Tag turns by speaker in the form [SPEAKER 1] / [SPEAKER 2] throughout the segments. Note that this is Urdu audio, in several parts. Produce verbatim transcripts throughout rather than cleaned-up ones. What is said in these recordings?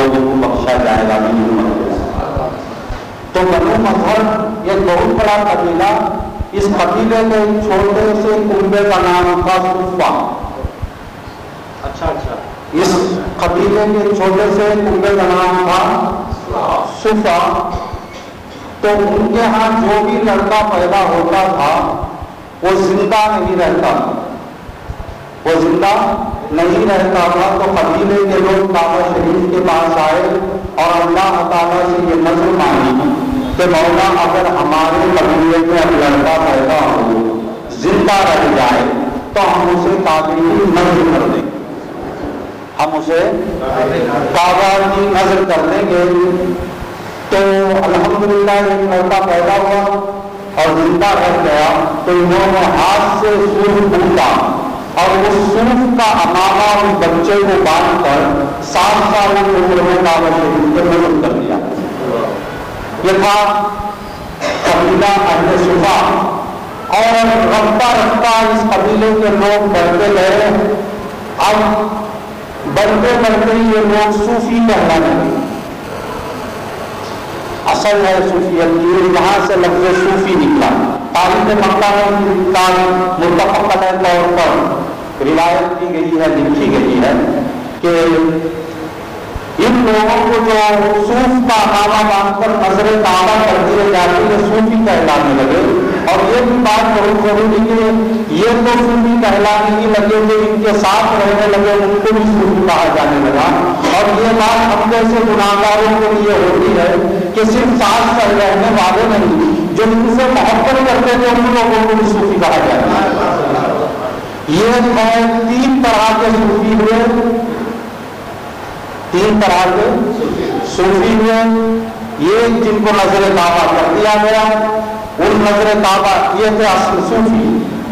[SPEAKER 1] لوگوں کو بخشا جائے گا بھی امت۔ تو بنو مظہر ایک بہت بڑا قبیلہ، اس قبیلے کے چھوٹے سے کنبے کا نام تھا صفا۔
[SPEAKER 2] اچھا اچھا
[SPEAKER 1] اس قبیلے کے چھوٹے سے کنبے کا نام تھا صفا۔ تو ان کے ہاں جو بھی لڑکا پیدا ہوتا تھا وہ زندہ نہیں رہتا وہ زندہ نہیں رہتا تھا تو قبیلے کے لوگ کعبہ شریف کے پاس آئے اور اللہ تعالیٰ سے یہ نذر مانی کہ مولا اگر ہمارے قبیلے میں اب لڑکا پیدا ہو زندہ رہ جائے تو ہم اسے کعبے کی نذر کر دیں گے ہم اسے کعبہ کی نذر کر دیں گے۔ تو الحمدللہ ایک لڑکا پیدا ہوا اور زندہ رہ گیا تو انہوں نے ہاتھ سے سوف ڈھونڈا اور اس سوف کا امامہ اس بچے کو باندھ کر سات سال کی عمر میں کعبہ شریف پہ نذر کر دیا۔ یہ تھا قبیلہ اہل صفا۔ اور رفتہ رفتہ اس قبیلے کے لوگ بڑھتے گئے، اب بڑھتے بڑھتے یہ لوگ صوفی کہلانے لگے۔ اصل ہے صوفیت کی، یہاں سے لفظ صوفی نکلا۔ تاریخ مکہ میں متفق علیہ طور پر روایت کی گئی ہے، لکھی گئی ہے کہ ان لوگوں کو جو صوف کا امامہ باندھ کر نظر کعبہ کر دیے جاتے ہیں صوفی کہلانے لگے۔ اور یہ بھی بات بہت ضروری کہ یہ تو صوفی کہلانے ہی لگے جو ان کے ساتھ رہنے لگے ان کو بھی صوفی کہا جانے لگا۔ اور یہ بات ہم جیسے گناہگاروں کے لیے ہوتی ہے کہ صرف ساتھ رہنے والے نہیں، جو ان سے محبت کرتے تھے ان لوگوں کو بھی صوفی کہا جاتا ہے۔ یہ ہے تین طرح کے صوفی ہوئے، تین طرح کے صوفی ہوئے۔ یہ جن کو نظر کعبہ کر دیا گیا ان نظر کعبہ یہ تھے اصل صوفی۔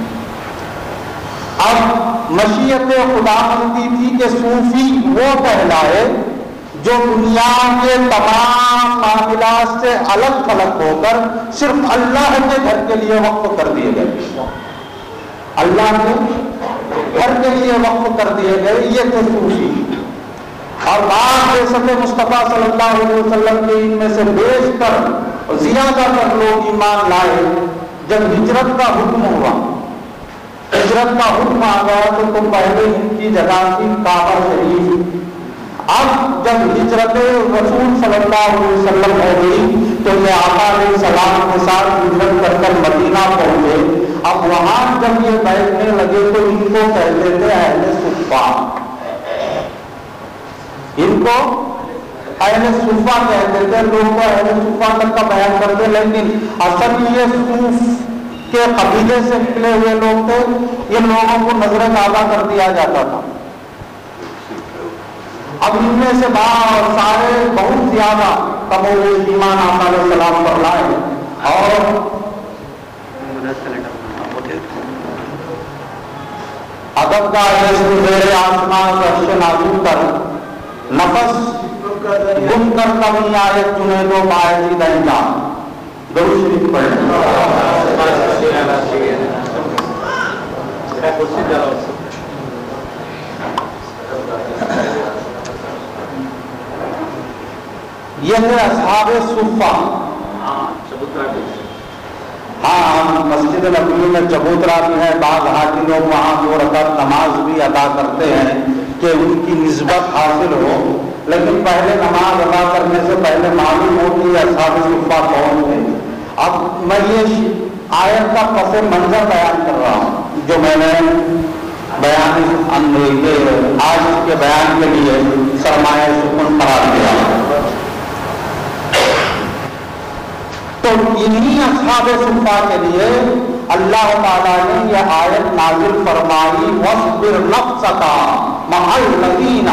[SPEAKER 1] اب مشیت خدا بندی تھی کہ صوفی وہ کہلائے جو دنیا کے تمام معاملات سے الگ تھلگ ہو کر صرف اللہ کے گھر کے لیے وقف کر دیے گئے، اللہ کے گھر کے لیے وقف کر دیے گئے، یہ تھے صوفی۔ اور بعد بعثت مصطفیٰ صلی اللہ علیہ وسلم کے ان میں سے بیشتر اور زیادہ تر لوگ ایمان لائے جب ہجرت کا حکم ہوا۔ ہجرت کا حکم آ گیا تو تو پہلے ان کی جگہ تھی کعبہ شریف۔ اب جب ہجرت رسول صلی اللہ علیہ وسلم ہو گئی تو یہ آقا علیہ السلام کے ساتھ ہجرت کر کر مدینہ پہنچے۔ اب وہاں جب یہ بیٹھنے لگے تو ان کو کہتے تھے اہل صفا، ان کو اہل صفا کہتے تھے۔ لوگ کو اہل صفا تک کا بیان کرتے، لیکن اصل یہ صوف کے قبیلے سے نکلے ہوئے لوگ تھے۔ ان لوگوں کو نظر کعبہ کر دیا جاتا تھا۔ اب ان میں سے سارے بہت زیادہ کمول ایمان آقا علیہ السلام پر لائے اور ادب کا زیر آسمان عرش نازل کر نفس گم کر کمی آیت چنے دو باعث انجام۔ درود شریف پڑھیں۔ یہ ہے اصحاب صفا۔ ہاں مسجد نبوی میں چبوترا بھی ہے، بعض حاجی لوگ وہاں دو رکعت نماز بھی ادا کرتے ہیں کہ ان کی نسبت حاصل ہو، لیکن پہلے نماز ادا کرنے سے پہلے معلوم ہو کہ اصحاب صفا کون تھے۔ اب میں یہ آیت کا پس منظر بیان کر رہا ہوں جو میں نے بیان آج کے بیان کے لیے سرمایہ سکون قرار دیا۔ تو انہی اصحاب صفا کے لیے اللہ تعالیٰ نے یہ آیت نازل فرمائی، وَاصْبِرْ نَفْسَكَ مَعَ الَّذِينَ۔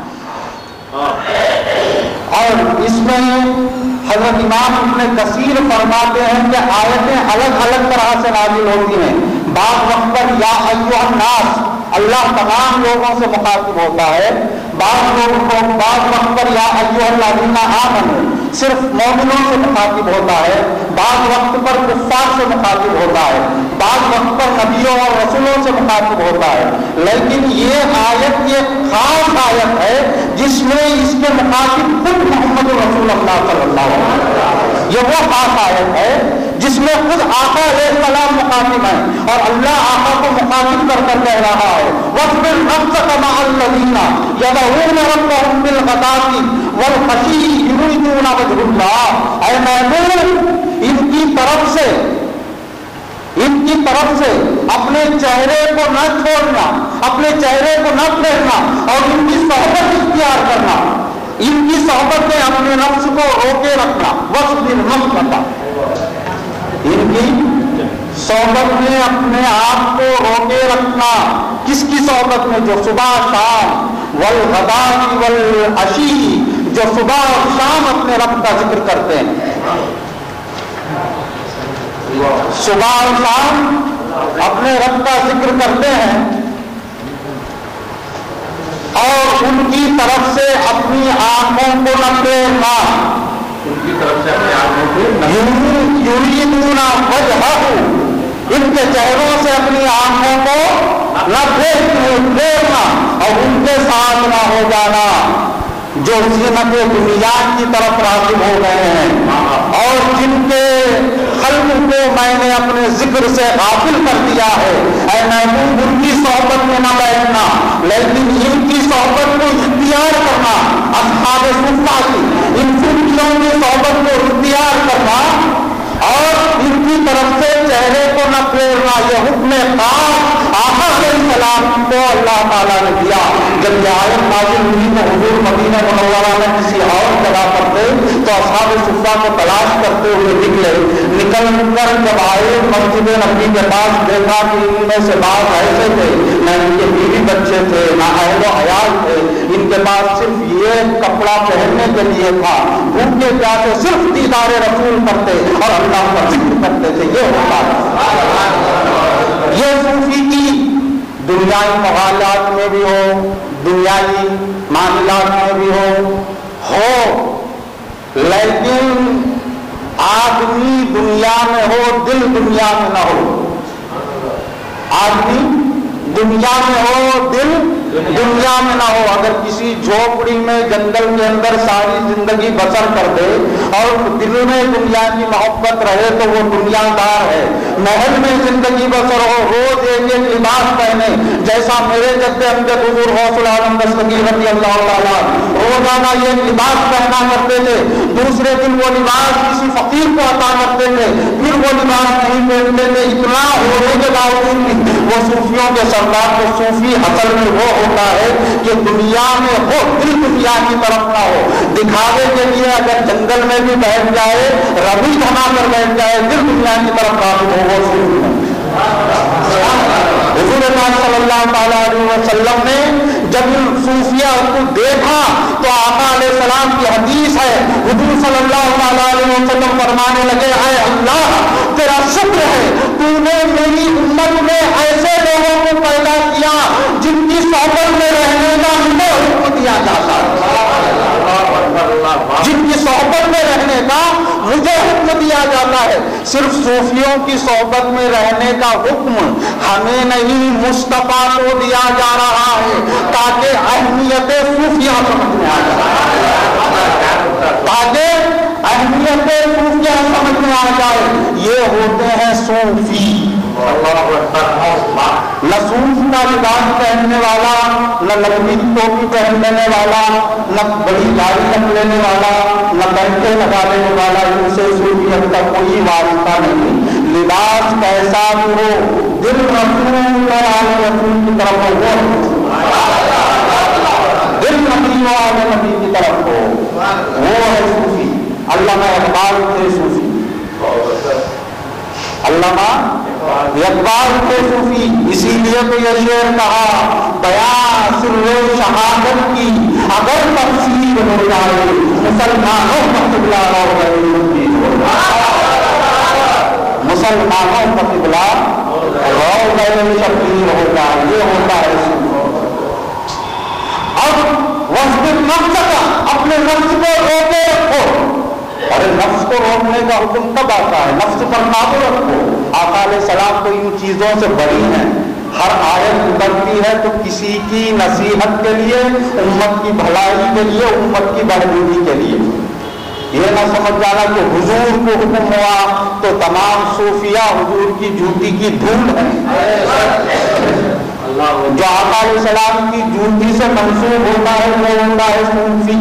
[SPEAKER 1] اور اس میں حضرت امام ابن کثیر فرماتے ہیں کہ آیتیں الگ الگ طرح سے نازل ہوتی ہیں۔ بعض وقت پر یا ایھا الناس اللہ تمام لوگوں سے مخاطب ہوتا ہے، بعض لوگوں کو بعض وقت پر یا ایھا الذین آمنوا صرف مومنوں سے مخاطب ہوتا ہے، بعض وقت پر کفار سے مخاطب ہوتا ہے، بعض وقت پر نبیوں اور رسولوں سے مخاطب ہوتا ہے، لیکن یہ آیت یہ خاص آیت ہے جس میں اس کے مخاطب خود محمد رسول اللہ صلی اللہ علیہ وسلم، یہ وہ خاص آیت ہے جس میں خود آقا علیہ السلام مخاطب ہیں اور اللہ آقا کو مخاطب کر کر کہہ رہا ہے وَاصْبِرْ نَفْسَكَ مَعَ الَّذِينَ يَدْعُونَ رَبَّهُمْ بِالْغَدَاةِ وَالْعَشِيِّ يُرِيدُونَ وَجْهَ اللَّهِ، اے محبوب ان کی طرف سے ان کی طرف سے اپنے چہرے کو نہ چھوڑنا، اپنے چہرے کو نہ پھیرنا اور ان کی صحبت اختیار کرنا، ان کی صحبت میں اپنے نفس کو روکے رکھنا، وَاصْبِرْ نَفْسَكَ، ان کی صحبت میں اپنے آپ کو روکے رکھنا، کس کی صحبت میں؟ جو صبح شام، والغداۃ والعشی، جو صبح اور شام اپنے رب کا ذکر کرتے ہیں، صبح اور شام اپنے رب کا ذکر کرتے ہیں اور ان کی طرف سے اپنی آنکھوں کو نہ پھیرنا،
[SPEAKER 2] ان کی طرف سے اپنے آنکھوں کو
[SPEAKER 1] یریدون وجہہ، ان کے چہروں سے اپنی آنکھوں کو نہ پھیرنا اور ان کے ساتھ نہ ہو جانا جو زینت دنیا کی طرف راغب ہو گئے ہیں اور جن کے خلق کو میں نے اپنے ذکر سے غافل کر دیا ہے، اے محبوب ان کی صحبت میں نہ بیٹھنا لیکن ان کی صحبت کو اختیار کرنا، اصحاب صفہ کی ان صوفیوں کی صحبت کو اختیار کرنا اور ان کی طرف سے چہرے کو نہ پھیرنا، یہ حکم خاص آقا علیہ السلام کو اللہ تعالیٰ نے دیا۔ جب یہ آیت نازل ہوئی تو حضور مدینہ منورہ میں کسی اور جگہ پر تھے تو اصحاب صفہ کو تلاش کرتے ہوئے نکلے، نکل کر جب آئے مسجد نبی کے پاس دیکھا کہ ان میں سے بعض ایسے تھے نہ ان کے بیوی بچے تھے نہ اہل و عیال تھے، ان کے پاس صرف یہ کپڑا پہننے کے لیے تھا، بھوکے پیاسے صرف دیدار رسول کرتے اور اللہ کا ذکر کرتے تھے۔ یہ ہوتا ہے یہ صوفی کی دنیائی معاملات میں بھی ہو، دنیائی معاملات میں بھی ہو ہو لیکن آدمی دنیا میں ہو، دل دنیا میں نہ ہو، آدمی دنیا میں ہو، دل دنیا میں نہ ہو۔ اگر کسی جھوپڑی میں جنگل کے اندر ساری زندگی بسر کر دے اور دل میں دنیا کی محبت رہے تو وہ دنیا دار ہے۔ محل میں زندگی بسر ہو، روز ایک ایک لباس پہنے، جیسا میرے جد امجد حضور غوث العالم دستگیر رضی اللہ تعالیٰ روزانہ یہ لباس پہنا کرتے تھے، دوسرے دن وہ لباس کسی فقیر کو عطا کرتے تھے، پھر وہ لباس نہیں پہنتے تھے، اتنا ہونے کے باوجود بھی وہ صوفیوں کے سردار کو صوفی اصل میں وہ ہوتا ہے کہ دنیا میں ہو، دل دنیا کی طرف نہ ہو، دکھاوے کے لیے اگر جنگل میں بھی بیٹھ جائے، ربی جما کر بیٹھ جائے، دل دنیا کی طرف راغب ہو، وہ صوفی ہے۔ حضور صلی اللہ تعالیٰ علیہ وسلم نے جب صوفیہ کو دیکھا تو آقا علیہ السلام کی حدیث ہے، حضور صلی اللہ تعالیٰ علیہ وسلم فرمانے لگے اے اللہ تیرا شکر ہے تو نے میری امت میں ایسے لوگوں کو پیدا کیا جن کی صحبت میں رہنے کا مجھے حکم دیا جاتا ہے، جن کی صحبت میں رہنے کا مجھے حکم دیا جاتا ہے۔ صرف صوفیوں کی صحبت میں رہنے کا حکم ہمیں نہیں، مصطفیٰ کو دیا جا رہا ہے تاکہ اہمیت صوفیہ سمجھ میں آ جائے، تاکہ اہمیت صوفیہ سمجھ میں آ جائے۔ یہ ہوتے ہیں صوفی، نہ صوف کا لباس پہننے والا، نہ لمبی ٹوپی پہن لینے والا، نہ بڑی گاڑی رکھ لینے والا، نہ پینٹے لگا لینے والا، ان سے صوفیت کا کوئی واسطہ نہیں۔ لباس کیسا بھی ہو، دل رسول اور آل رسول کی طرف ہو، دل نبی و آل نبی کی طرف ہو، وہ ہے صوفی۔ علامہ اقبال تھے صوفی، علامہ اقبال تھے صوفی، اسی لیے تو یہ شعر کہا بیان سر شہادت کی اگر تفسیر ہو جائے مسلمانوں کا قبلہ رو گئے، مسلمانوں کا قبلہ رو گئے شبیر ہو جائے، یہ ہوتا ہے صوفی۔ اب وصف نفس کا اپنے نفس کو روکے رکھو، ارے نفس کو روکنے کا حکم کب آتا ہے؟ نفس پر قابو رکھو. آقا علیہ السلام تو ان چیزوں سے بری ہیں. ہر آیت اترتی ہے تو کسی کی نصیحت کے لیے، امت کی بھلائی کے لیے، امت کی بہبودی کے لیے. یہ نہ سمجھ جانا کہ حضور کو حکم ہوا تو تمام صوفیہ حضور کی جوتی کی دھول ہے. جو آقا علیہ السلام کی جوتی سے منسوب ہوتا ہے وہ ہوتا ہے صوفی.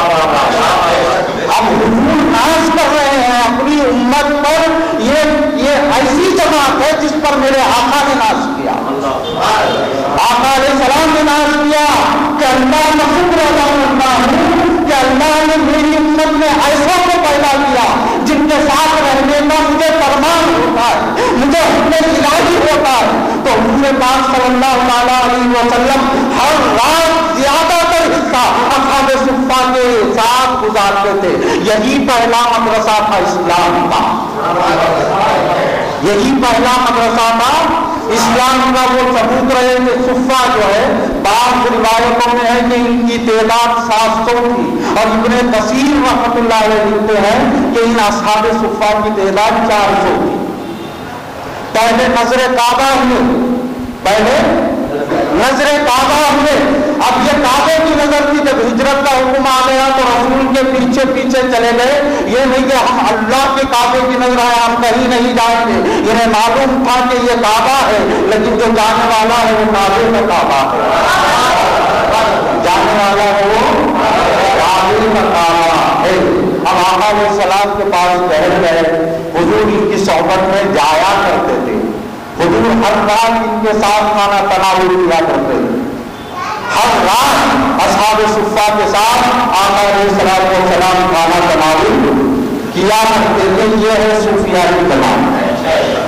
[SPEAKER 1] اب حضور ناز کر رہے ہیں اپنی امت پر. یہ یہ ایسی جماعت ہے جس پر میرے آقا نے ناز کیا. آقا علیہ السلام نے ناز کیا کہ اللہ کا شکر ادا کرتا ہوں کہ اللہ نے میری امت میں ایسا کو پیدا کیا جن کے ساتھ رہنے کا مجھے فرمان ہوتا ہے، مجھے حکم الہی ہوتا ہے. تو حضور پاک صلی اللہ تعالیٰ علیہ وسلم ہر رات زیادہ تر حصہ اصحاب صفہ کے ساتھ گزارتے تھے. یہی پہلا مدرسہ تھا اسلام کا. یہی پہلا مدرسہ تھا اسلام کا. وہ ثبوت رہے کہ صفہ جو ہے، بعض روایتوں میں ہے کہ ان کی تعداد سات سو تھی، اور ابن کثیر رحمۃ اللہ علیہ لکھتے ہیں کہ ان اصحاب صفہ کی تعداد چار سو تھی. پہلے نظر کعبہ ہوئے، پہلے نظر کعبہ ہوئے. اب یہ کعبے کی نظر تھی. جب ہجرت کا حکم آ گیا تو رسول کے پیچھے پیچھے چلے گئے. یہ نہیں کہ ہم اللہ کے کعبے کی نظر آئے ہم کہیں نہیں جائیں گے. انہیں معلوم تھا کہ یہ کعبہ ہے، لیکن جو جانے والا ہے وہ کعبے کا کعبہ ہے. جانے والا ہے وہ کعبے کا کعبہ ہے. اب آقا علیہ السلام کے پاس ٹہل گئے. حضور ان کی صحبت میں جایا کرتے تھے. حضور ہر رات ان کے ساتھ کھانا تناول کیا کرتے تھے. ہر رات اصحاب صفہ کے ساتھ آقا علیہ السلام کھانا تناول کیا کرتے تھے. یہ ہے صوفیہ کی جماعت.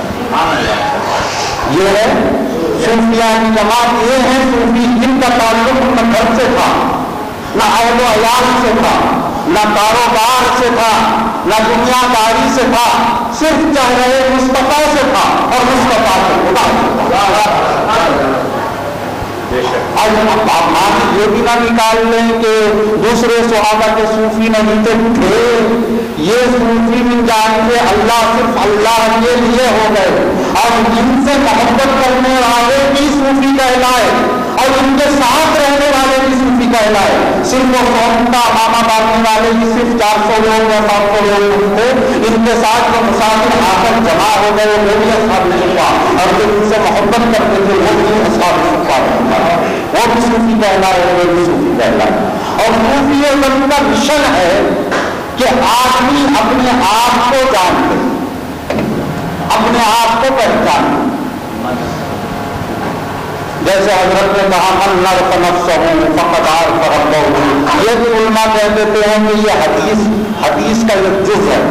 [SPEAKER 1] یہ ہے صوفیہ کی جماعت. یہ ہے صوفی جن کا تعلق نہ گھر سے تھا، نہ اہل و عیال سے تھا، نہ کاروبار سے تھا، نہ دنیا داری سے تھا. صرف چہرے مصطفیٰ سے تھا اور مصطفیٰ سے خدا سے. آج ہم یہ بھی نہ نکال لیں کہ دوسرے صحابہ کے صوفی نہیں تھے. یہ صوفی من جان کے اللہ صرف اللہ کے لیے ہو گئے، اور جن سے محبت کرنے والے بھی صوفی کہلائے، اور ان کے ساتھ رہنے والے بھی صوفی کہلائے. صرف وہ قوم کا ماما باندھنے والے بھی صرف چار سو لوگ یا سات سو لوگ تھے. ان کے ساتھ جو مسافر آ کر جمع ہو گئے وہ بھی اصحاب صفہ، اور جو ان سے محبت کرتے تھے وہ بھی اصحاب صفہ، وہ بھی صوفی کہلائے، وہ بھی صوفی کہلائے. اور صوفی ازم کا مشن ہے کہ آدمی اپنے آپ کو جان لے، اپنے آپ کو پہچان لے. جیسے حضرت نے کہا من عرف نفسہ فقد عرف ربہ. یہ بھی علماء کہہ دیتے ہیں کہ یہ حدیث حدیث کا ایک جز ہے.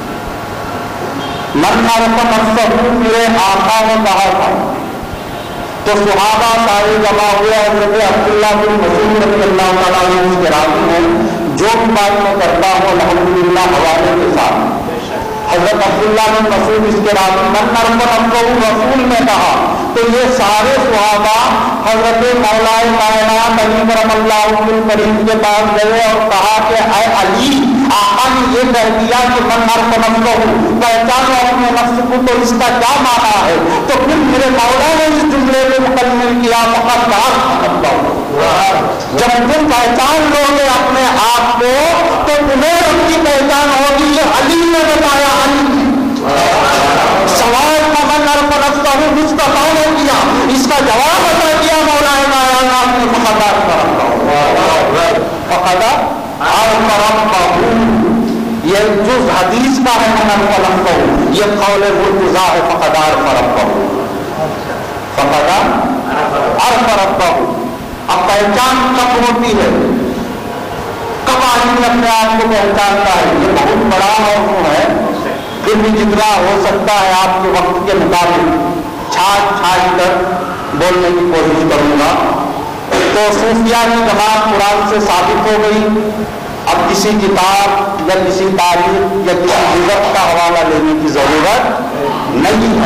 [SPEAKER 1] من عرف نفسہ میرے آقا نے کہا تھا تو صحابہ سارے جمع ہوئے. حضرت عبداللہ بن مسعود رضی اللہ تعالیٰ عنہ کے راوی ہیں. جو بھی بات میں کرتا ہوں الحمدللہ حوالے کے ساتھ. حضرت عبداللہ بن مسعود اس کے راوی من عرف نفسہ رسول نے کہا تو یہ سارے صحابہ حضرت مولا کائنات علی کرم اللہ وجہ کریم کے پاس گئے اور کہا کہ اے علی، آقا نے یہ کہہ دیا کہ من عرف نفسہ، پہچانو اپنے نفس کو، تو اس کا کیا معنی ہے؟ تو پھر میرے مولا نے اس جملے کو مکمل کیا فقط اللہ. جب تم پہچان لو گے اپنے آپ کو تو تمہیں اپنی پہچان ہوگی. یہ علی نے بتایا. علی سوال کا من عرف نفسہ مصطفیٰ نے کیا، اس کا جواب ادا کیا مولا کائنات نے فقط عرف ربہ. فقط عرف ربہ یہ جز حدیث کا ہے. من عرف نفسہ یہ قول مرتضیٰ ہے. فقط عرف ربہ، فقط عرف ربہ. اب پہچان کب ہوتی ہے؟ کب آدمی اپنے آپ کو پہچانتا ہے؟ یہ بہت بڑا موضوع ہے. پھر بھی جتنا ہو سکتا ہے آپ کے وقت کے مطابق چھاٹ چھاٹ کر بولنے کی کوشش کروں گا. تو صوفیہ کی جماعت قرآن سے ثابت ہو گئی. اب کسی کتاب یا کسی تاریخ یا کسی بزرگ کا حوالہ لینے کی ضرورت نہیں ہے.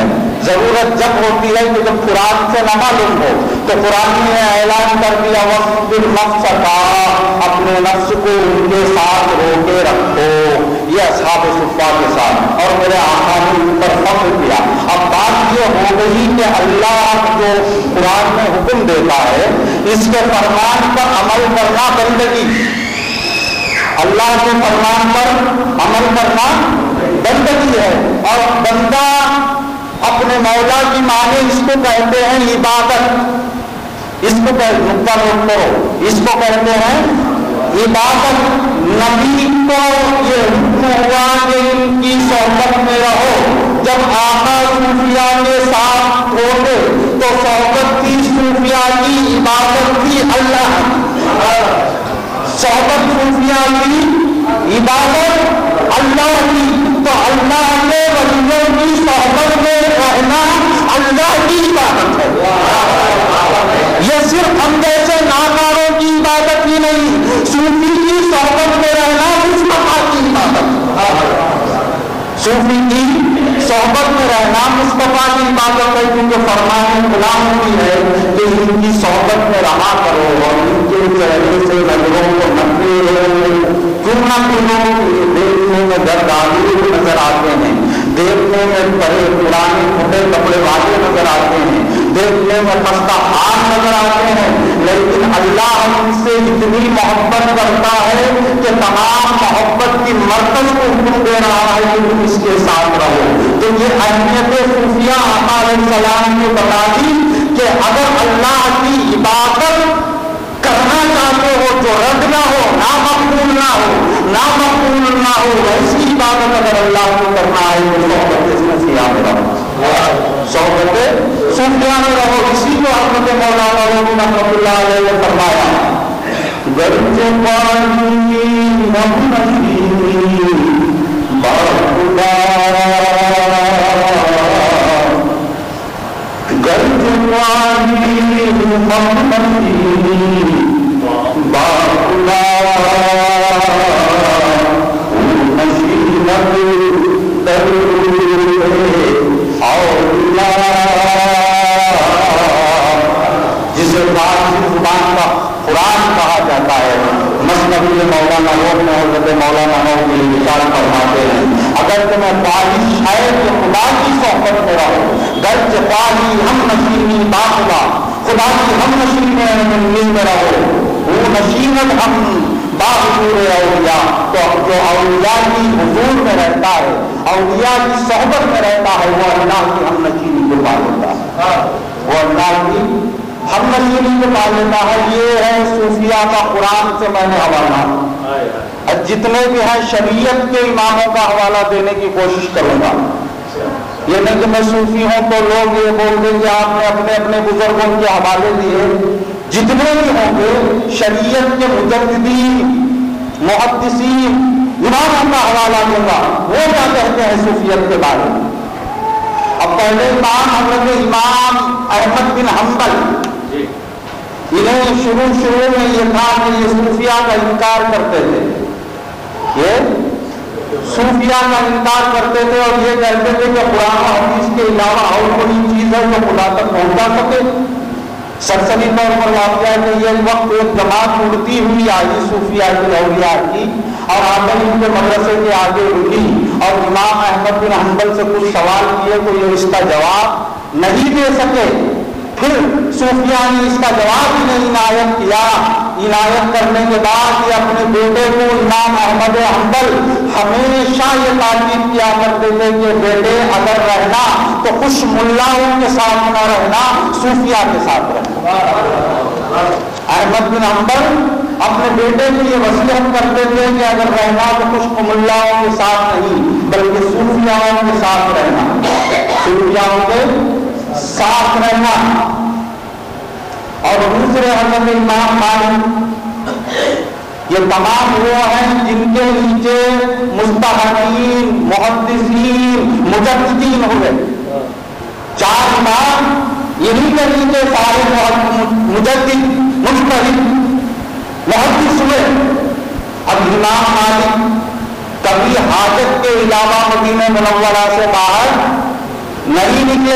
[SPEAKER 1] ضرورت جب ہوتی ہے کہ جب قرآن سے نہ معلوم ہو تو قرآن نے اعلان کر دیا وَاصْبِرْ نَفْسَكَ، اپنے نفس کو ان کے ساتھ روکے رکھو، یہ اصحاب صفا کے ساتھ، اور میرے آقا نے ان پر فخر کیا۔ اب بات یہ ہو گئی کہ اللہ جو قرآن میں حکم دیتا ہے اس کے فرمان پر عمل کرنا بندگی، اللہ کے فرمان پر عمل کرنا بندگی ہے، اور بندہ اپنے مولا کی معنی اس کو کہتے ہیں عبادت، اس کو نقطہ نوٹ کرو، اس کو کہتے ہیں عبادت۔ نبی کو یہ حکم ہوا کہ ان کی صحبت میں رہو، جب آقا صوفیاء کے ساتھ ہوتے تو صحبت کی صوفیاء کی عبادت کی اللہ، صحبت صوفیاء کی عبادت اللہ کی، تو اللہ کے ولیوں کی صحبت میں رہنا اللہ کی عبادت ہے۔ یہ صرف ہم جیسے ناکاروں کی عبادت ہی نہیں، صوفی کی صحبت میں رہنا مصطفیٰ کی عبادت، صوفی کی صحبت میں رہنا مصطفیٰ کی عبادت ہے، کیونکہ فرمان غلام کی ہے کہ ان کی صحبت میں رہا کرو اور ان کے چہرے سے نظروں کو نہ پھیرو، کیوں نہ پھیرو، دیکھنے میں گردانے نظر آتے ہیں، دیکھنے میں بڑے پرانے پھٹے کپڑے والے نظر آتے ہیں، دیکھنے میں خستہ حال نظر آتے ہیں، لیکن اللہ ہم سے اتنی محبت کرتا ہے کہ تمام محبت کی مرکز کو حکم دے رہا ہے کہ تم اس کے ساتھ رہو۔ تو یہ اہمیت صوفیہ آقا علیہ السلام نے بتا دی کہ اگر اللہ کی عبادت کرنا چاہتے ہو جو رد نہ ہو، نہ مقبول نہ ہو، نہ مقبول نہ ہو، ویسی عبادت اگر اللہ کو کرنا ہے تو صحبت صوفیہ میں رہو، صحبت صوفیہ میں رہو۔ اسی کو حضرت مولانا رومی رحمۃ اللہ علیہ نے فرمایا، گرج پانی محمدی باخدا، گرج پانی محمدی باخدا، نشینت در اولیاء، جسے فارسی زبان کا قرآن کہا جاتا ہے۔ مثنوی مولانا روح میں حضرت مولانا روح کی مثال فرماتے ہیں، اگر تمہیں خواہش ہے کہ خدا کی صحبت میں رہو، گرچہ خواہی ہم نشینی باخدا، خدا کی ہم نشین میں رہو، وہ نشینت ہم باحضور اولیاء، تو جو اولیاء کی حضور میں رہتا ہے، اولیاء کی صحبت میں رہتا ہے، وہ اللہ کی ہم نشینی کو پا لیتا ہے، وہ اللہ کی ہم نشینی کو پا لیتا ہے۔ یہ ہے صوفیہ کا قرآن سے میں نے حوالہ، جتنے بھی ہیں شریعت کے اماموں کا حوالہ دینے کی کوشش کروں گا۔ یہ نہیں کہ میں صوفی ہوں تو لوگ یہ بول دیں کہ آپ نے اپنے اپنے بزرگوں کے حوالے دیے، جتنے بھی ہوں گے شریعت کے مجددین محدثین اماموں کا حوالہ دوں گا، وہ کیا کہتے ہیں صوفیت کے بارے میں۔ اب پہلے امام حضرت امام احمد بن حنبل، انہیں شروع شروع میں یہ تھا کہ یہ صوفیہ کا انکار کرتے تھے، یہ صوفیہ کا انکار کرتے تھے اور یہ کہتے تھے کہ قرآن و حدیث کے علاوہ اور کوئی چیز ہے جو خدا تک پہنچا سکے۔ سرسری طور پر واقعہ ہے کہ یہ وقت ایک جماعت اڑتی ہوئی آئی صوفیہ کی اولیاء کی، اور آگے ان کے مدرسے کے آگے رکی اور امام احمد بن حنبل سے کچھ سوال کیے تو یہ اس کا جواب نہیں دے سکے۔ پھر صوفیہ نے اس کا جواب ہی نہیں عنایت کیا، عنایت کرنے کے بعد یہ اپنے بیٹے کو امام احمد حنبل ہمیشہ یہ تاکید کیا کرتے تھے کہ بیٹے اگر رہنا تو خوش ملاؤں کے ساتھ نہ رہنا، صوفیہ کے ساتھ رہنا۔ احمد بن حنبل اپنے بیٹے کے لیے وصیت کرتے تھے کہ اگر رہنا تو خشک ملاؤں کے ساتھ نہیں بلکہ صوفیاؤں کے ساتھ رہنا، صوفیاؤں کے ساتھ رہنا۔ اور دوسرے حضرت امام مالک، یہ تمام وہ ہیں جن کے نیچے مجتہدین، محدثین، مجددین ہوئے، چار امام انہی کے نیچے سارے مجدد، مجتہد، محدث ہوئے۔ اب امام مالک کبھی حاجت کے علاوہ مدینہ منورہ سے باہر نہیں نکلے.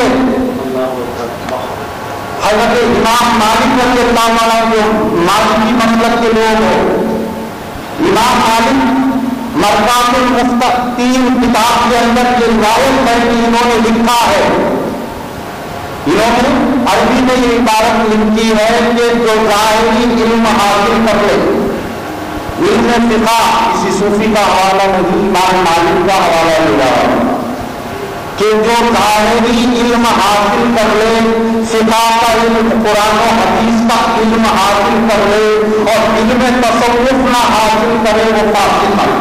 [SPEAKER 1] حضرت امام مالک رضی اللہ عنہ جو مالکی مسلک کے لوگ ہیں، امام مالک مرکات المفتح تین کتاب کے اندر یہ روایت ہے کہ انہوں نے لکھا ہے، انہوں نے عربی میں یہ عبارت لکھی ہے کہ جو ظاہری علم حاصل کر لے، علم فقہ، کسی صوفی کا حوالہ نہیں، امام مالک کا حوالہ لے رہا ہے کہ جو ظاہری علم حاصل کر لے، فقہ کا علم، قرآن و حدیث کا علم حاصل کر لے اور علم تصوف نہ حاصل کرے وہ فاسق ہے.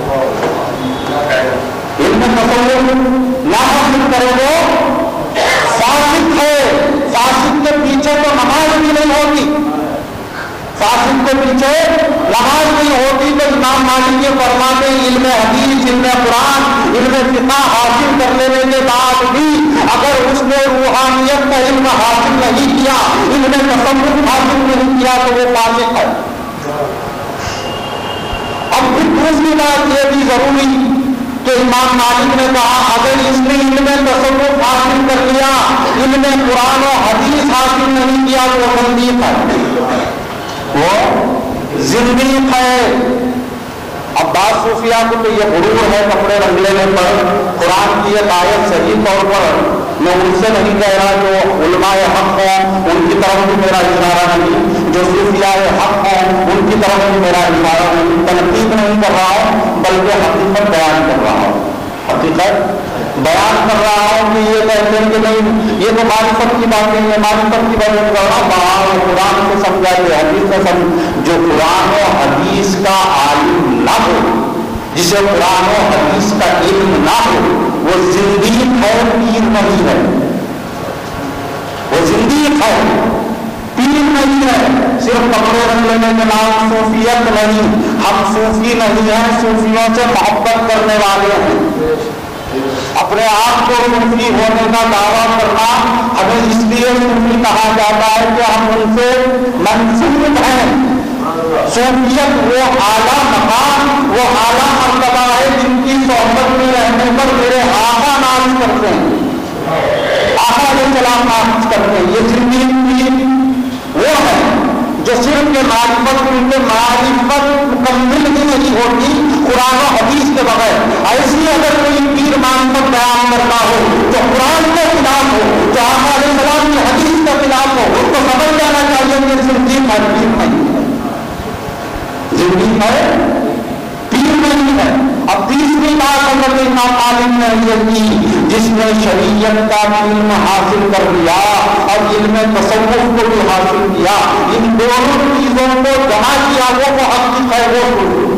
[SPEAKER 1] علم تصوف نہ حاصل کرے وہ فاسق ہے. فاسق کے پیچھے تو نماز بھی نہیں ہوتی، فاسق کے پیچھے نماز نہیں ہوتی. تو امام مالک یہ فرماتے ہیں علم حدیث، علم قرآن، علم فقہ حاصل کر لینے کے بعد بھی اگر اس نے روحانیت کا علم حاصل نہیں کیا، علم تصوف حاصل نہیں کیا تو وہ فاسق ہے. اب پھر دوسری بات یہ بھی ضروری کہ امام مالک نے کہا اگر اس نے علم تصوف حاصل کر لیا، علم قرآن و حدیث حاصل نہیں کیا تو وہ زندیق ہے، وہ زندیق ہے. اب بعض صوفیاء کو تو یہ غرور ہے کپڑے رنگ لینے پر. قرآن کی ایک آیت صحیح طور پر میں ان سے نہیں کہہ رہا جو علماء حق ہوں ان کی طرف بھی میرا اشارہ نہیں، جو صوفیاء حق ہوں ان کی طرف بھی میرا اشارہ نہیں، تنقید نہیں کر رہا ہوں بلکہ حقیقت بیان کر رہا ہوں. حقیقت بیان کر رہا ہوں کہ یہ کہتے ہیں کہ نہیں یہ تو معرفت کی باتیں ہیں، معرفت کی باتیں کر رہا ہوں. قرآن کو سمجھا کہ حدیث کو سمجھ. جو قرآن و حدیث کا عالم نہ ہو، جسے قرآن و حدیث کا علم نہ ہو، وہ زندیق ہے، پیر نہیں ہے. وہ زندیق ہے، پیر نہیں ہے. صرف کپڑے رنگ لینے کے نام صوفیت نہیں. ہم صوفی نہیں ہیں، صوفیوں سے محبت کرنے والے ہیں. اپنے آپ کو صوفی ہونے کا دعویٰ کرنا ہمیں اس لیے صوفی کہا جاتا ہے کہ ہم ان سے منسوب ہیں. صوفیت وہ اعلیٰ مقام، وہ اعلیٰ مرتبہ ہے جن کی صحبت میں رہنے پر میرے آقا ناز کرتے ہیں، آقا علیہ السلام ناز کرتے ہیں. یہ زندگی وہ ہے جو صرف کے معرفت ان کے معرفت مکمل ہی نہیں ہوتی قرآن و حدیث کے بغیر. ایسی اگر کوئی پیر معرفت بیان کرتا ہو جو قرآن کے خلاف ہو، جو آقا علیہ السلام کی حدیث کے خلاف ہو، تو سمجھ جانا چاہیے کہ زندگی ہے، پیر نہیں ہے. زندگی ہے، پیر نہیں ہے. اب تیسری بات حضرت امام مالک نے یہ کی، جس نے شریعت کا علم حاصل کر لیا اور علم تصوف کو بھی حاصل کیا، ان دونوں چیزوں کو جمع کیا، وہ محقق ہے، وہ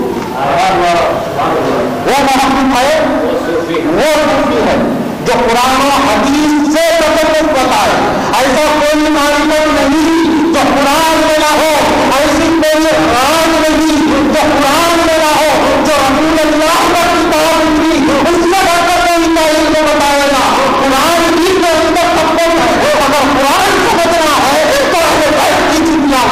[SPEAKER 1] وہ محقق ہے، وہ صوفی ہے جو قرآن و حدیث سے تصوف بتائے. ایسا کوئی معرفت نہیں جو قرآن میں نہ ہو، ایسی کوئی راز نہیں جو قرآن میں نہ ہو. جو رسول اللہ کا کتاب تھی اس میں جا کر کوئی تعلیم کو بتائے گا. قرآن کی جو اندر سب ہے، اگر قرآن سمجھنا ہے تو اہل بیت کی چٹیاں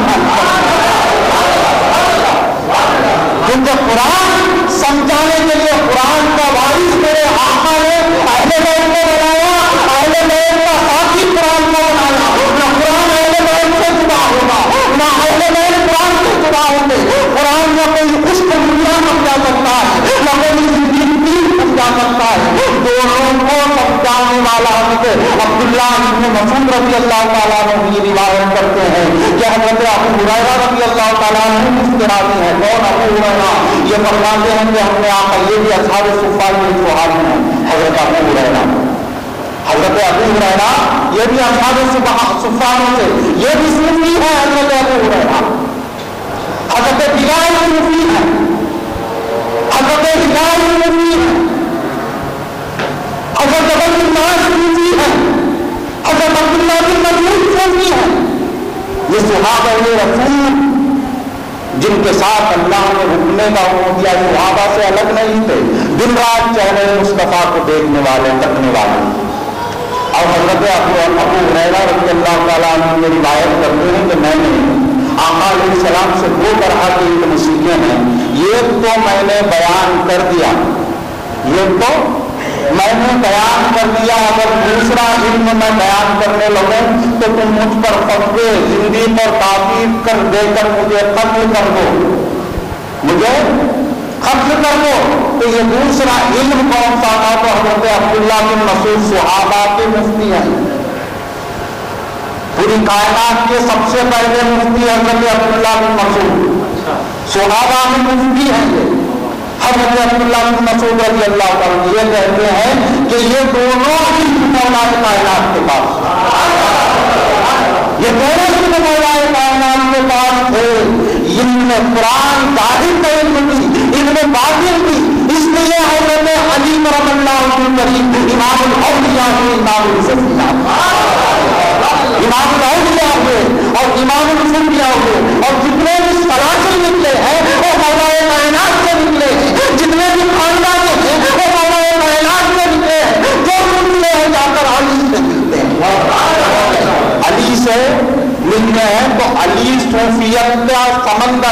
[SPEAKER 1] کیونکہ قرآن سمجھانے کے لیے قرآن کا وارث میرے آقا نے اہل بیت کو بنایا. اہل بیت کا ساتھی قرآن کو بنایا. نہ قرآن اہل بیت سے جدا ہوگا، نہ اہل بیت قرآن سے جدا ہوں گے. قرآن میں کوئی خشک دنیا سمجھا سکتا ہے، نہ کوئی زندگی سمجھا سکتا ہے. دونوں کو سمجھانے والا حضرت عبداللہ بن مسعود رضی اللہ تعالیٰ عنہ یہ روایت کرتے ہیں کہ حضرت ابو ہریرہ رضی اللہ تعالیٰ عنہ مسکراتے ہیں. کون ابو ہریرہ؟ یہ فرماتے ہیں کہ ہم نے آقا، یہ بھی اصحاب صفہ میں صحابی ہیں. حضرت ابو ہریرہ حضرت ابو ہریرہ یہ بھی اصحاب صفہ میں سے، یہ بھی صوفی ہے. حضرت ابو ہریرہ حضرت بلال صوفی ہے، حضرت بلال صوفی ہے، حضرت عبد اللہ صوفی ہے، حضرت عبداللہ بن مسعود صوفی ہے. یہ صحابہ رسول جن کے ساتھ اللہ نے رکنے کا حکم دیا، صحابہ سے الگ نہیں تھے، دن رات چہرے مصطفیٰ کو دیکھنے والے، تکنے والے. اور حضرت ابو ہریرہ رضی اللہ تعالیٰ عنہ یہ روایت کرتے ہیں کہ میں نے آقا علیہ السلام سے دو طرح کی مسیحیاں ہیں. ایک تو میں نے بیان کر دیا، یہ تو میں نے بیان کر دیا، اگر دوسرا علم میں بیان کرنے لگوں تو تم مجھ پر فتوے زندگی پر تعبیر کر دے کر مجھے قتل کر دو، مجھے قتل کر دو۔ تو یہ دوسرا علم کون سا تھا؟ تو حضرت عبداللہ بن مسعود صحابہ کے مفتی ہیں، پوری کائنات کے سب سے پہلے مفتی حضرت عبداللہ بن مسعود، صحابہ میں مفتی ہیں یہ۔ حضرت عبداللہ بن مسعود رضی اللہ عنہ یہ کہتے ہیں کہ یہ دونوں ہی مولا کائنات کے پاس، یہ دونوں ہی مولا کائنات کے پاس تھے۔ علم قرآن ظاہر کا علم بھی، علم باطن بھی، اس لیے حضرت علی کرم اللہ کریم امام الاولیاء ہوئے، امام الصفیہ امام الاولیاء ہوئے اور امام الصفیہ ہوئے، اور جتنے بھی سلاسل نکلے ہیں وہ مولا کائنات سے نکلے ہیں، جتنے بھی خاندان ہیں وہ مولا کائنات سے نکلے ہیں، جو ملتے ہیں جا کر علی سے ملتے ہیں، علی سے ملتے ہیں۔ تو علی صوفیت کا سمندر،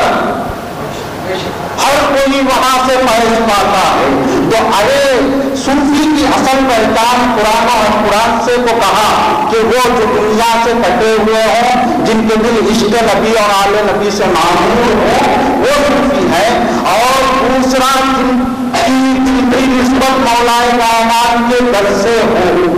[SPEAKER 1] ہر کوئی وہاں سے فیض پاتا ہے۔ تو ارے صوفی کی اصل پہچان قرآن اور قرآن سے کو کہا کہ وہ جو دنیا سے کٹے ہوئے ہیں، جن کے دل عشق نبی اور آل نبی سے معمور ہوں، وہ صوفی ہے۔ اور دوسرا جن کی نسبت مولا کائنات کے در سے ہو،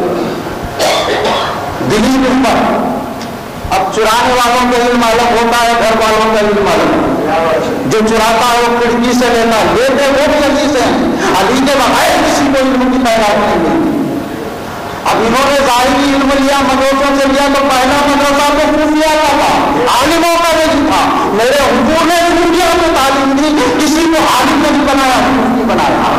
[SPEAKER 1] دلی نسبت۔ اب چرانے والوں کا علم الگ ہوتا ہے، گھر والوں کا علم الگ، جو چراتا ہے وہ کھڑکی سے لیتا ہے، لیتے وہ بھی علی سے ہیں، علی کے بغیر کسی کو علم کی خیرات نہیں ملتی۔ اب انہوں نے ظاہری علم لیا، مدرسوں سے لیا، تو پہلا مدرسہ تو خفیہ کا تھا، عالموں کا نہیں تھا۔ میرے حضور نے خفیہ میں تعلیم دی، کسی کو عالم نہیں بنایا، صوفی بنایا،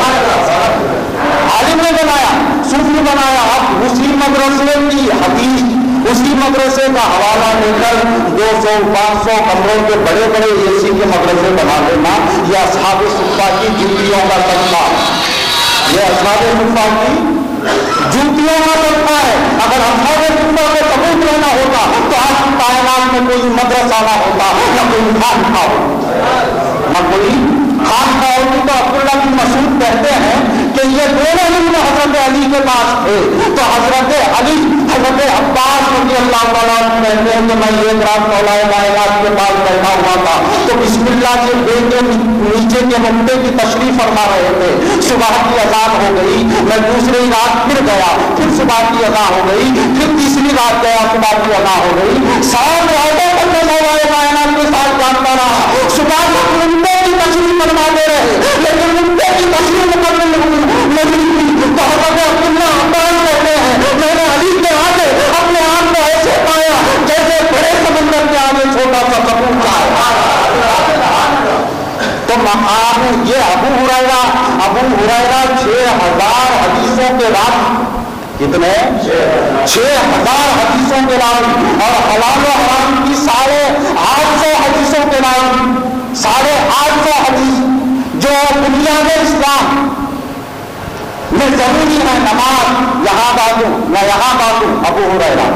[SPEAKER 1] عالم نے بنایا، صوفی بنایا۔ اب اسی مدرسے کی حدیث، اسی مدرسے کا حوالہ لے کر دو سو پانچ سو کمروں کے بڑے بڑے اے سی کے مدرسے بنا دینا، یہ اصحاب صفہ کی جوتیوں کا صدقہ، یہ اصحاب صفہ کی جوتیوں کا صدقہ ہے۔ اگر اصحاب صفہ کو ثبوت لینا ہوتا تو آج کائنات میں کوئی مدرسہ نہ ہوتا، نہ کوئی خانقاہ ہوتا، نہ کوئی خانقاہ ہوتی۔ تو عبداللہ بن مسعود کہتے ہیں کہ یہ دونوں علم حضرت علی کے پاس تھے۔ تو حضرت علی، حضرت عباس رضی اللہ تعالیٰ کہتے ہیں کہ میں ایک رات مولا کائنات کے پاس بیٹھا ہوا تھا تو بسم اللہ کے بیٹے نیچے کے ممبے کی تشریف فرما رہے تھے، صبح کی اذان ہو گئی، میں دوسری رات پھر گیا، پھر صبح کی اذان ہو گئی، پھر تیسری رات گیا، صبح کی اذان ہو گئی، سات راتوں تک میں مولا کائنات کے ساتھ جانتا رہا۔ صبح تک ممبے کی تشریف فرما دے رہے، لیکن ممبے کی تشریف مکمل نہیں ہوئی۔ تو حضرت عبداللہ عباس کہتے ہیں میں نے علی کے آگے اپنے آپ کو ایسے پایا جیسے بڑے سمندر کے آگے چھوٹا سا کبوتر ہے۔ تو مقام یہ ابو ہریرہ، ابو ہریرہ چھ ہزار حدیثوں کے راوی، کتنے؟ چھ ہزار حدیثوں کے راوی، اور حلال و حرام کی ساڑھے آٹھ سو حدیثوں کے راوی، ساڑھے آٹھ سو حدیث جو بنیاد اسلام میں ضروری ہے۔ نماز یہاں باندھوں، میں یہاں باندھوں، ابو ہریرہ،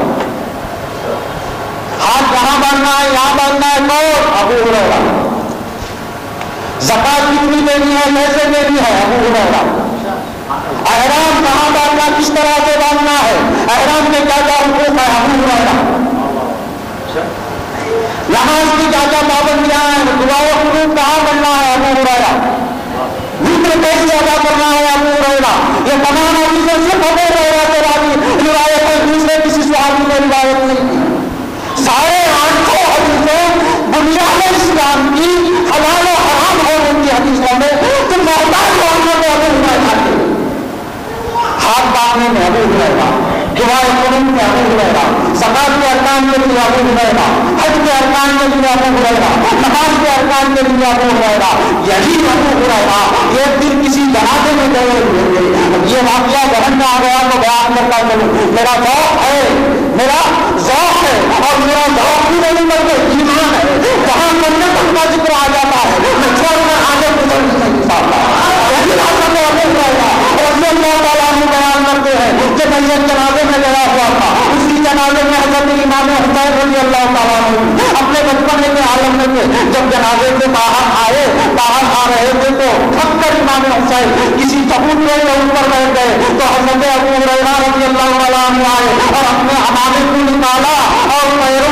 [SPEAKER 1] ہاتھ یہاں باندھنا ہے، یہاں باندھنا ہے، کون؟ ابو ہریرہ، زکات کتنی دینی ہے، کیسے دینی ہے، ابو ہریرہ، احرام کہاں باندھنا، کس طرح سے باندھنا ہے، احرام کے کیا کیا حقوق ہے، ابو ہریرہ، نماز کی کیا کیا پابندیاں ہیں، دعا و قنوت کہاں کرنا ہے، ابو ہریرہ، وتر کیسے ادا کرنا ہے، ابو ہریرہ۔ یہ تمام حدیثیں صرف ابو ہریرہ کے راوی روایتیں، دوسرے کسی صحابی نے روایت نہیں کی۔ ساڑھے آٹھ سو حدیثیں بنیاد اسلام کی، حلال و حرام ہونے کی حدیثوں میں تو محتاج ہونے میں ابو ہریرہ کے، ہاتھ باندھنے میں ابو ہریرہ، دعا قنوت میں ابو ہریرہ، زکات کے ارکان کے لیے ابو ہریرہ، حج کے ارکان کے لیے ابو ہریرہ، نماز کے ارکان کے لیے ابو ہریرہ، یہی ابو ہریرہ ایک دن کسی جنازے میں گئے ہوئے تھے۔ یہ واقعہ ذہن میں آ گیا تو بیان کرتا چلوں، میرا ذوق ہے، میرا ذوق ہے، اور میرا ذوق بھی نہیں بلکہ ایمان ہے۔ جہاں جنت کا ذکر آ جاتا ہے میں چھوڑ کر آگے گزر نہیں سکتا۔ یہی حضرت ابو ہریرہ رضی اللہ تعالیٰ عنہ بیان کرتے ہیں کہ میں ایک جنازے میں گیا ہوا تھا، اسی جنازے میں حضرت امام حسین رضی اللہ تعالیٰ عنہ اپنے بچپنے کے عالم میں تھے، جب جنازے سے باہر آئے باہر آ رہے تھے تو تھک کر امام حسین کسی چبوترے کے اوپر بیٹھ گئے تو حضرت ابو ہریرہ رضی اللہ تعالیٰ عنہ آئے اور اپنے عمامے کو نکالا اور پیروں